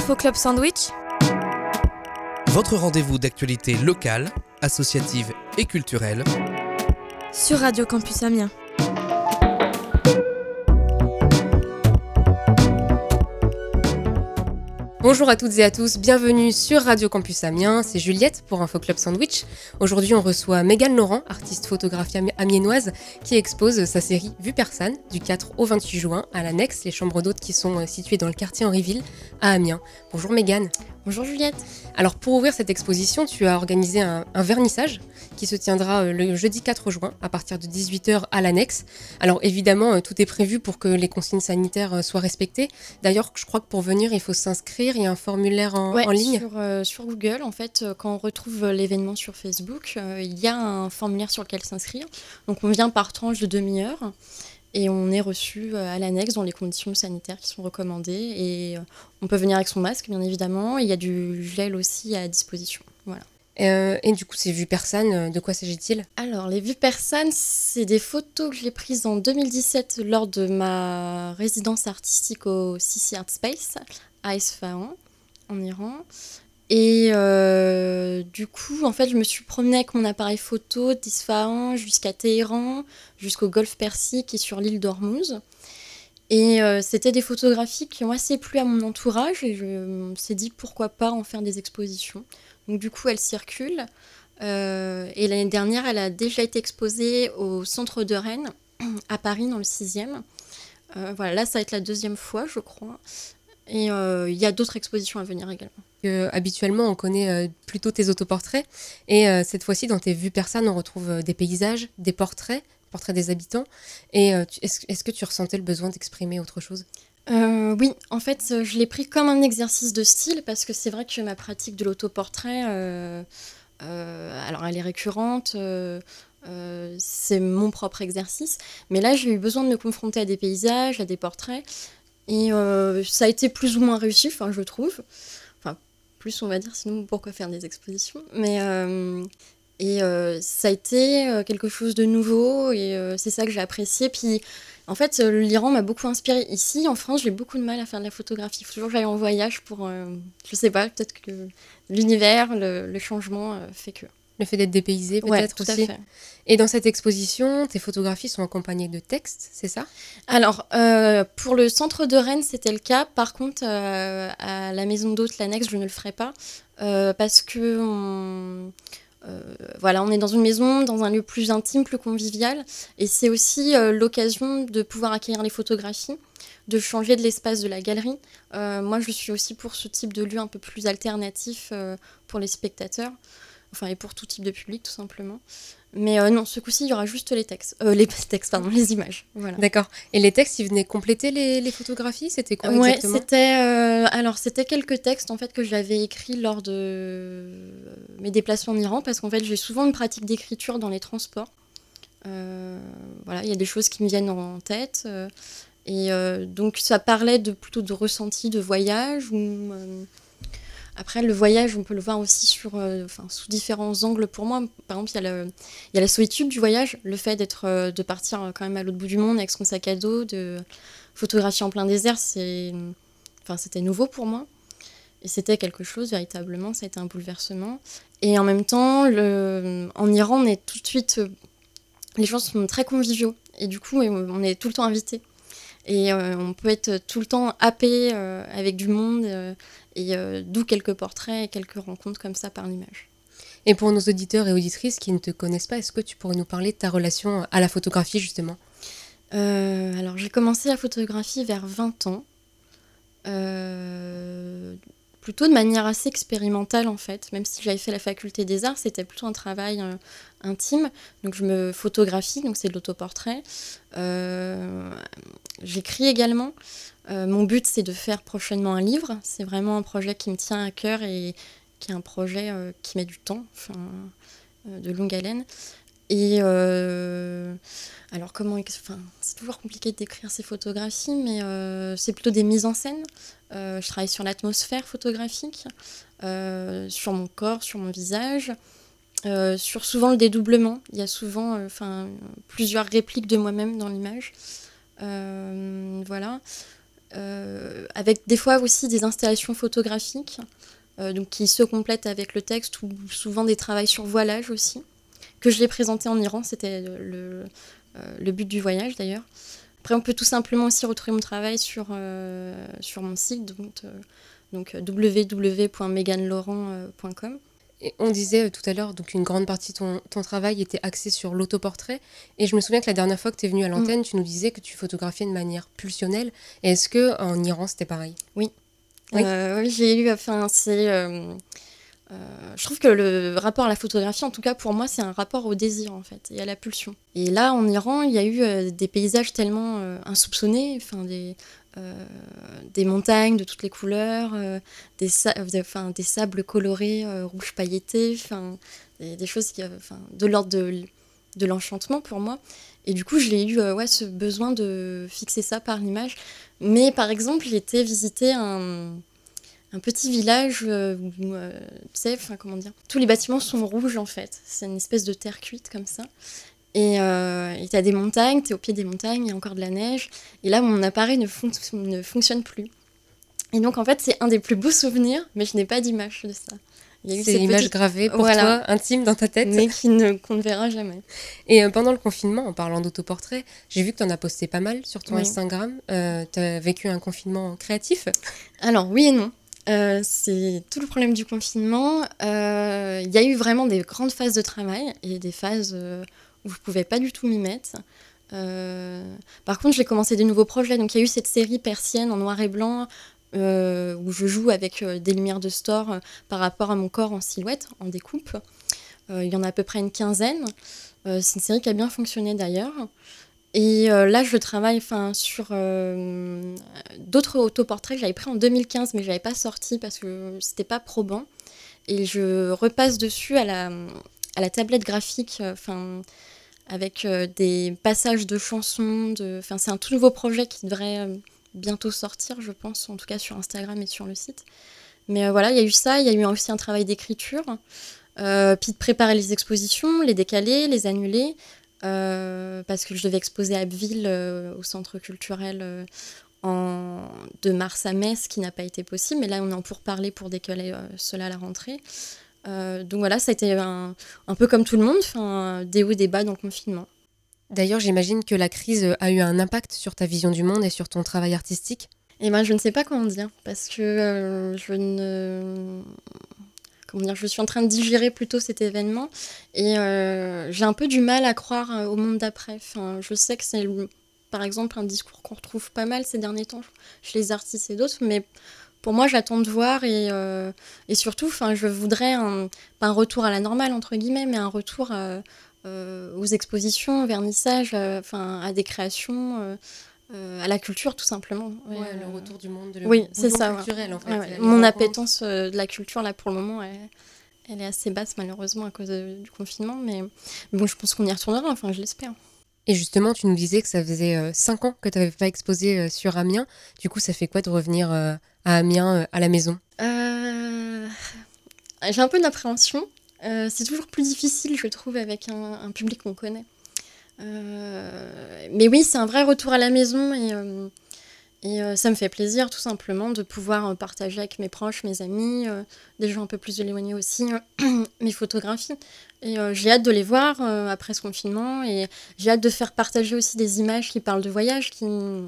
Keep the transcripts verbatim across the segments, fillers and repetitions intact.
Info Club Sandwich, votre rendez-vous d'actualité locale, associative et culturelle sur Radio Campus Amiens. Bonjour à toutes et à tous, bienvenue sur Radio Campus Amiens, c'est Juliette pour Info Club Sandwich. Aujourd'hui on reçoit Mégane Laurent, artiste photographe amiénoise, qui expose sa série Vue Persane du quatre au vingt-huit juin à l'Annexe, les chambres d'hôtes qui sont situées dans le quartier Henryville à Amiens. Bonjour Mégane. Bonjour Juliette. Alors pour ouvrir cette exposition, tu as organisé un, un vernissage qui se tiendra le jeudi quatre juin à partir de dix-huit heures à l'Annexe. Alors évidemment, tout est prévu pour que les consignes sanitaires soient respectées. D'ailleurs, je crois que pour venir, il faut s'inscrire, il y a un formulaire en, ouais, en ligne. Sur, euh, sur Google, en fait, quand on retrouve l'événement sur Facebook, euh, il y a un formulaire sur lequel s'inscrire. Donc on vient par tranche de demi-heure. Et on est reçu à l'Annexe dans les conditions sanitaires qui sont recommandées. Et on peut venir avec son masque, bien évidemment. Il y a du gel aussi à disposition. Voilà. Euh, et du coup, ces vues persanes, de quoi s'agit-il ? Alors, les vues persanes, c'est des photos que j'ai prises en deux mille dix-sept lors de ma résidence artistique au Sissi Art Space à Isfahan, en Iran. Et euh, du coup, en fait, je me suis promenée avec mon appareil photo d'Isfahan jusqu'à Téhéran, jusqu'au golfe Persique et sur l'île d'Ormuz. Et euh, c'était des photographies qui ont assez plu à mon entourage et je me suis dit pourquoi pas en faire des expositions. Donc du coup, elles circulent. Euh, et l'année dernière, elle a déjà été exposée au centre de Rennes, à Paris, dans le sixième. Euh, voilà, là, ça va être la deuxième fois, je crois. Et il euh, y a d'autres expositions à venir également. Euh, habituellement, on connaît euh, plutôt tes autoportraits. Et euh, cette fois-ci, dans tes vues persanes, on retrouve euh, des paysages, des portraits, portraits des habitants. Et euh, tu, est-ce, est-ce que tu ressentais le besoin d'exprimer autre chose ? Euh, oui, en fait, je l'ai pris comme un exercice de style parce que c'est vrai que ma pratique de l'autoportrait, euh, euh, alors elle est récurrente, euh, euh, c'est mon propre exercice, mais là j'ai eu besoin de me confronter à des paysages, à des portraits, et euh, ça a été plus ou moins réussi, enfin je trouve, enfin plus on va dire, sinon pourquoi faire des expositions, mais euh, et euh, ça a été quelque chose de nouveau et euh, c'est ça que j'ai apprécié, puis en fait, l'Iran m'a beaucoup inspirée. Ici, en France, j'ai beaucoup de mal à faire de la photographie. Il faut toujours que j'aille en voyage pour, euh, je sais pas, peut-être que l'univers, le, le changement euh, fait que... Le fait d'être dépaysé, peut-être ouais, tout aussi. À fait. Et dans cette exposition, tes photographies sont accompagnées de textes, c'est ça ? Alors, euh, pour le centre de Rennes, c'était le cas. Par contre, euh, à la maison d'hôtes, l'Annexe, je ne le ferai pas. Euh, parce que... On... Euh, voilà, on est dans une maison, dans un lieu plus intime, plus convivial, et c'est aussi euh, l'occasion de pouvoir accueillir les photographies, de changer de l'espace de la galerie. Euh, moi, je suis aussi pour ce type de lieu un peu plus alternatif euh, pour les spectateurs, enfin, et pour tout type de public, tout simplement. Mais euh, non, ce coup-ci, il y aura juste les textes, euh, les textes, pardon, les images. Voilà. D'accord. Et les textes, ils venaient compléter les, les photographies ? C'était quoi ouais, exactement ? c'était, euh, alors, c'était quelques textes en fait, que j'avais écrits lors de mes déplacements en Iran, parce qu'en fait, j'ai souvent une pratique d'écriture dans les transports. Euh, voilà, il y a des choses qui me viennent en tête. Euh, et euh, donc, ça parlait de, plutôt de ressenti de voyage. Ou, euh, après, le voyage, on peut le voir aussi sur, euh, sous différents angles pour moi. Par exemple, il y, a le, il y a la solitude du voyage, le fait d'être, euh, de partir quand même à l'autre bout du monde avec son sac à dos, de photographier en plein désert, c'est, enfin, c'était nouveau pour moi. Et c'était quelque chose, véritablement, ça a été un bouleversement. Et en même temps, le, en Iran, on est tout de suite... Euh, les gens sont très conviviaux. Et du coup, on est tout le temps invités. Et euh, on peut être tout le temps happé euh, avec du monde, euh, et euh, d'où quelques portraits et quelques rencontres comme ça par l'image. Et pour nos auditeurs et auditrices qui ne te connaissent pas, est-ce que tu pourrais nous parler de ta relation à la photographie, justement ? euh, Alors, j'ai commencé la photographie vers vingt ans. Euh, plutôt de manière assez expérimentale, en fait. Même si j'avais fait la faculté des arts, c'était plutôt un travail euh, intime. Donc, je me photographie, donc c'est de l'autoportrait. Euh, j'écris également. Euh, mon but, c'est de faire prochainement un livre. C'est vraiment un projet qui me tient à cœur et qui est un projet euh, qui met du temps, enfin, euh, de longue haleine. Et euh, alors, comment, enfin, c'est toujours compliqué de décrire ces photographies, mais euh, c'est plutôt des mises en scène. Euh, je travaille sur l'atmosphère photographique, euh, sur mon corps, sur mon visage, euh, sur souvent le dédoublement. Il y a souvent euh, plusieurs répliques de moi-même dans l'image. Euh, voilà. euh, avec des fois aussi des installations photographiques, euh, donc qui se complètent avec le texte, ou souvent des travaux sur voilage aussi, que je l'ai présenté en Iran, c'était le, euh, le but du voyage d'ailleurs. Après, on peut tout simplement aussi retrouver mon travail sur, euh, sur mon site, donc, euh, donc w w w point megan laurent point com. Et on disait euh, tout à l'heure, donc une grande partie de ton, ton travail était axée sur l'autoportrait. Et je me souviens que la dernière fois que tu es venue à l'antenne, mmh. tu nous disais que tu photographiais de manière pulsionnelle. Et est-ce qu'en Iran, c'était pareil ? Oui. Oui, euh, oui, j'ai eu, enfin, c'est... Euh, euh, je trouve que le rapport à la photographie, en tout cas pour moi, c'est un rapport au désir, en fait, et à la pulsion. Et là, en Iran, il y a eu euh, des paysages tellement euh, insoupçonnés, enfin, des... Euh, des montagnes de toutes les couleurs, euh, des, sa- euh, des sables colorés, euh, rouges pailletés, des, des choses qui, euh, de l'ordre de, de l'enchantement pour moi. Et du coup, j'ai eu euh, ouais, ce besoin de fixer ça par l'image. Mais par exemple, j'ai été visiter un, un petit village euh, où, euh, tu sais, comment dire, tous les bâtiments sont rouges en fait. C'est une espèce de terre cuite comme ça. Et euh, tu as des montagnes, tu es au pied des montagnes, il y a encore de la neige. Et là, mon appareil ne, fon- ne fonctionne plus. Et donc, en fait, c'est un des plus beaux souvenirs, mais je n'ai pas d'image de ça. Il y a eu c'est une image petite... gravée pour voilà. toi, intime dans ta tête. Mais qui ne, qu'on ne verra jamais. Et euh, pendant le confinement, en parlant d'autoportrait, j'ai vu que tu en as posté pas mal sur ton oui. Instagram. Euh, tu as vécu un confinement créatif ? Alors, oui et non. Euh, c'est tout le problème du confinement. Il euh, y a eu vraiment des grandes phases de travail et des phases... Euh, où je ne pouvais pas du tout m'y mettre. Euh... Par contre, j'ai commencé des nouveaux projets. Donc, il y a eu cette série persienne en noir et blanc euh, où je joue avec euh, des lumières de store euh, par rapport à mon corps en silhouette, en découpe. Euh, il y en a à peu près une quinzaine. Euh, c'est une série qui a bien fonctionné d'ailleurs. Et euh, là, je travaille sur euh, d'autres autoportraits que j'avais pris en deux mille quinze, mais je n'avais pas sorti parce que ce n'était pas probant. Et je repasse dessus à la, à la tablette graphique, enfin... Euh, avec euh, des passages de chansons. De... Enfin, c'est un tout nouveau projet qui devrait euh, bientôt sortir, je pense, en tout cas sur Instagram et sur le site. Mais euh, voilà, il y a eu ça, il y a eu aussi un travail d'écriture, euh, puis de préparer les expositions, les décaler, les annuler, euh, parce que je devais exposer à Abbeville, euh, au centre culturel, euh, en... de mars à mai, ce qui n'a pas été possible. Mais là, on est en pourparlers pour décaler euh, cela à la rentrée. Euh, donc voilà, ça a été un, un peu comme tout le monde, des hauts et des bas dans le confinement. D'ailleurs, j'imagine que la crise a eu un impact sur ta vision du monde et sur ton travail artistique. Eh ben, je ne sais pas comment dire, parce que euh, je ne... Comment dire, je suis en train de digérer plutôt cet événement, et euh, j'ai un peu du mal à croire au monde d'après. Enfin, je sais que c'est, par exemple, un discours qu'on retrouve pas mal ces derniers temps chez les artistes et d'autres, mais... Pour moi, j'attends de voir et, euh, et surtout, je voudrais un, pas un retour à la normale, entre guillemets, mais un retour à, euh, aux expositions, au vernissage, euh, à des créations, euh, euh, à la culture, tout simplement. Ouais, ouais, le retour du monde, de oui, c'est ça, culturel, ouais. en fait. Ouais, ouais. Mon appétence euh, de la culture, là, pour le moment, elle, elle est assez basse, malheureusement, à cause de, du confinement, mais, mais bon, je pense qu'on y retournera, enfin, je l'espère. Et justement, tu nous disais que ça faisait euh, cinq ans que tu n'avais pas exposé euh, sur Amiens. Du coup, ça fait quoi de revenir euh, à Amiens, euh, à la maison ? euh... J'ai un peu d'appréhension. Euh, c'est toujours plus difficile, je trouve, avec un, un public qu'on connaît. Euh... Mais oui, c'est un vrai retour à la maison et, euh, et euh, ça me fait plaisir, tout simplement, de pouvoir partager avec mes proches, mes amis, euh, des gens un peu plus éloignés aussi, euh, mes photographies. Et euh, j'ai hâte de les voir euh, après ce confinement et j'ai hâte de faire partager aussi des images qui parlent de voyage, qui,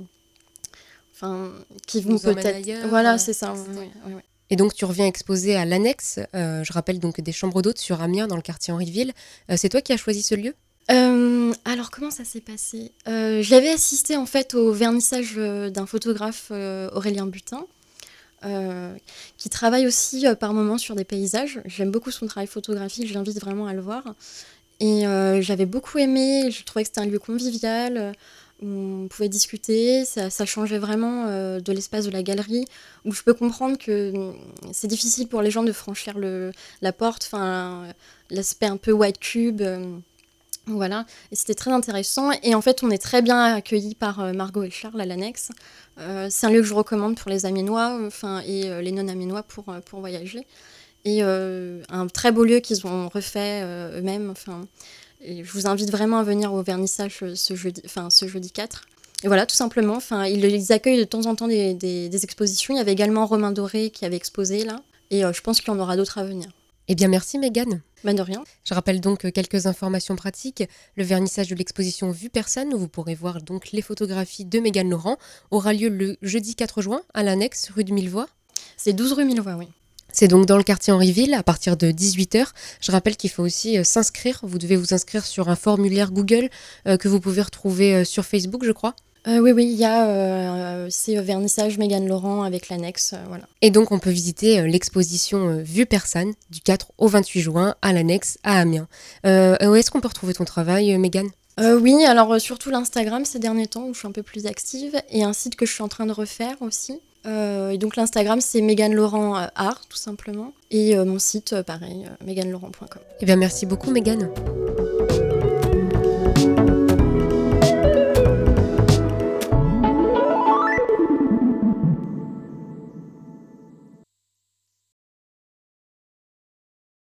enfin, qui vont peut-être... Ailleurs, voilà, euh, c'est ça. Ouais, ouais, ouais. Et donc, tu reviens exposer à l'Annexe, euh, je rappelle donc des chambres d'hôtes sur Amiens, dans le quartier Henri-Ville. Euh, c'est toi qui as choisi ce lieu ? Euh, alors, comment ça s'est passé ? euh, J'avais assisté en fait au vernissage euh, d'un photographe, euh, Aurélien Butin, euh, qui travaille aussi euh, par moments sur des paysages. J'aime beaucoup son travail photographique, je l'invite vraiment à le voir. Et euh, j'avais beaucoup aimé, je trouvais que c'était un lieu convivial, euh, où on pouvait discuter, ça, ça changeait vraiment euh, de l'espace de la galerie, où je peux comprendre que euh, c'est difficile pour les gens de franchir le, la porte, enfin, l'aspect un peu white cube. Euh, Voilà, et c'était très intéressant. Et en fait, on est très bien accueillis par euh, Margot et Charles à l'Annexe. Euh, c'est un lieu que je recommande pour les Amiénois enfin, et euh, les non-Amiénois pour, euh, pour voyager. Et euh, un très beau lieu qu'ils ont refait euh, eux-mêmes. Enfin, et je vous invite vraiment à venir au vernissage ce jeudi, enfin, ce jeudi quatre. Et voilà, tout simplement. Enfin, ils, ils accueillent de temps en temps des, des, des expositions. Il y avait également Romain Doré qui avait exposé là. Et euh, je pense qu'il y en aura d'autres à venir. Eh bien, merci Mégane. Bah de rien. Je rappelle donc quelques informations pratiques. Le vernissage de l'exposition Vue Personne, où vous pourrez voir donc les photographies de Mégane Laurent, aura lieu le jeudi quatre juin à l'annexe rue de Millevoye. C'est douze rue Millevoye, oui. C'est donc dans le quartier Henryville à partir de dix-huit heures. Je rappelle qu'il faut aussi euh, s'inscrire. Vous devez vous inscrire sur un formulaire Google euh, que vous pouvez retrouver euh, sur Facebook, je crois. Euh, oui, oui, il y a euh, ces vernissages Mégane Laurent avec l'annexe, euh, voilà. Et donc, on peut visiter euh, l'exposition euh, Vue Personne du quatre au vingt-huit juin à l'annexe à Amiens. Euh, où est-ce qu'on peut retrouver ton travail, euh, Mégane ? euh, Oui, alors euh, surtout l'Instagram ces derniers temps où je suis un peu plus active et un site que je suis en train de refaire aussi. Euh, et donc l'Instagram c'est Mégane Laurent euh, Art tout simplement et euh, mon site euh, pareil, euh, mégane laurent point com. Eh bien, merci beaucoup, Mégane.